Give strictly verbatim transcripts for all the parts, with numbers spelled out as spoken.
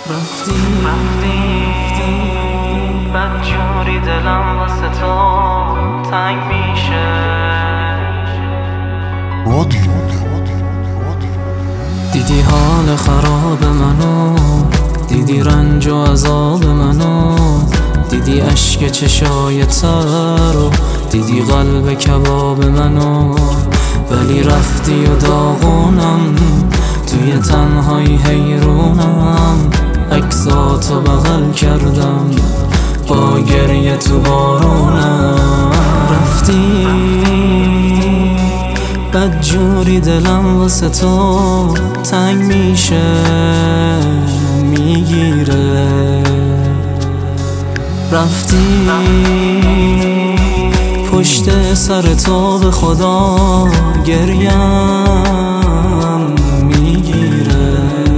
رفتی رفتی بدجوری دلم واسه تو تنگ میشه. دیدی حال خراب منو، دیدی رنج و عذاب منو، دیدی اشک چشای تر و دیدی قلب کباب منو. ولی رفتی و داغونم توی تنهایی حیرونم، عکساتو بغل کردم با گریه تو بارونم. رفتی بدجوری دلم واسه تو تنگ میشه میگیره. رفتی پشت سر تو به خدا گریم میگیره.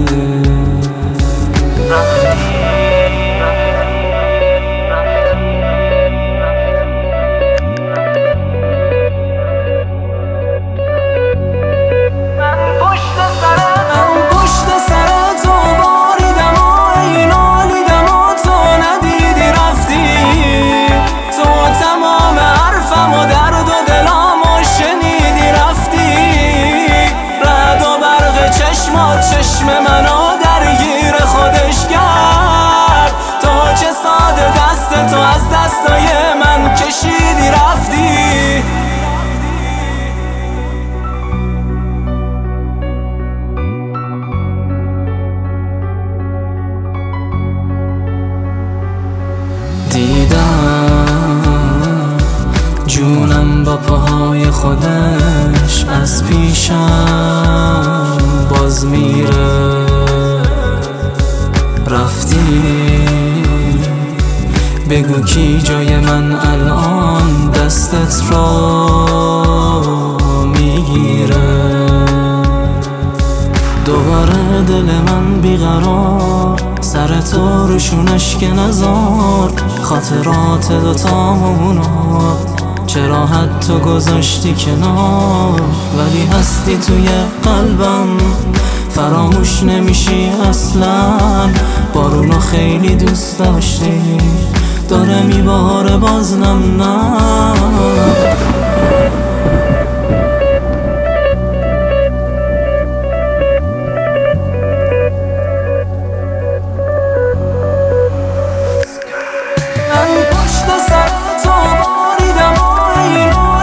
چشم منو درگیر خودش کرد، تو چه ساده دست تو از دستای من کشیدی رفتی. دیدم جونم با پاهای خودش از پیشم باز میره. رفتی بگو کی جای من الان دستت رو میگیره. دوباره دل من بیقرار سر تو روشونش که نزار، خاطرات دوتامونو چرا حتی گذاشتی کنار. ولی هستی توی قلبم فراموش نمیشی اصلا. بارونو خیلی دوست داشتی داره میباره بازنم نه.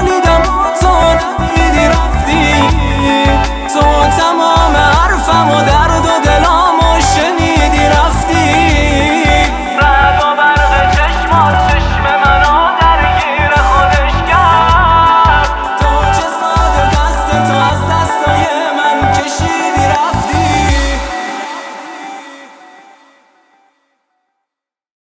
تمام حرفمو